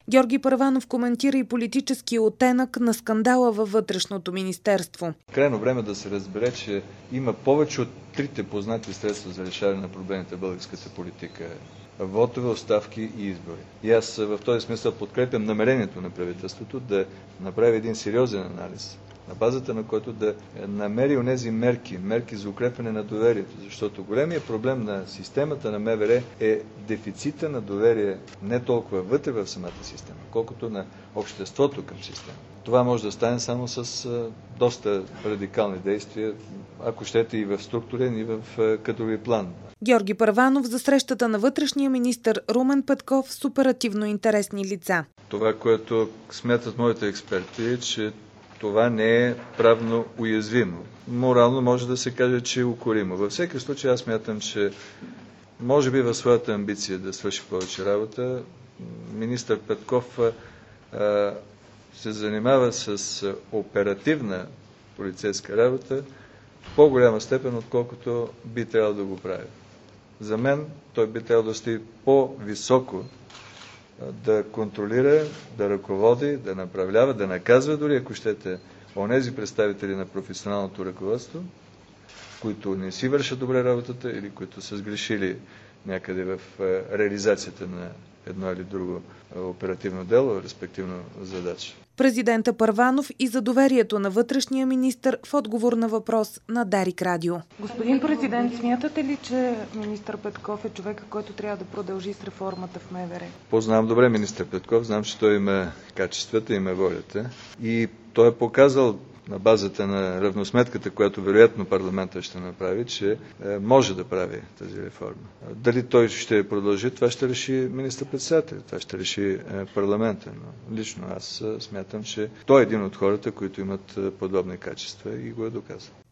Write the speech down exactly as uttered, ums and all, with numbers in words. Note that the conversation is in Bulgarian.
Георги Първанов коментира и политически оттенък на скандала във Вътрешното министерство. Крайно време да се разбере, че има повече от трите познати средства за решаване на проблемите в българската политика. Вотове, оставки и избори. И аз в този смисъл подкрепям намерението на правителството да направи един сериозен анализ, на базата на който да намери онези мерки, мерки за укрепване на доверието. Защото големият проблем на системата на МВР е дефицита на доверие не толкова вътре в самата система, колкото на обществото към системата. Това може да стане само с доста радикални действия, ако щете и в структурен, и в кадрови план. Георги Първанов за срещата на вътрешния министър Румен Петков с оперативно интересни лица. Това, което смятат моите експерти, е, че това не е правно уязвимо. Морално може да се каже, че е укоримо. Във всеки случай аз смятам, че може би в своята амбиция да свърши повече работа, министър Петков а, се занимава с оперативна полицейска работа в по-голяма степен, отколкото би трябвало да го прави. За мен той би трябвало да стои по-високо, да контролира, да ръководи, да направлява, да наказва дори, ако щете, онези представители на професионалното ръководство, които не си вършат добре работата или които са сгрешили някъде в реализацията на едно или друго оперативно дело, респективно задача. Президента Първанов и за доверието на вътрешния министър в отговор на въпрос на Дарик Радио. Господин президент, смятате ли, че министър Петков е човека, който трябва да продължи с реформата в МВР? Познавам добре министър Петков, знам, че той има качествата, има волята и той е показал на базата на равносметката, която вероятно парламента ще направи, че може да прави тази реформа. Дали той ще продължи, това ще реши министър-председател, това ще реши парламента. Но лично аз смятам, че той е един от хората, които имат подобни качества и го е доказал.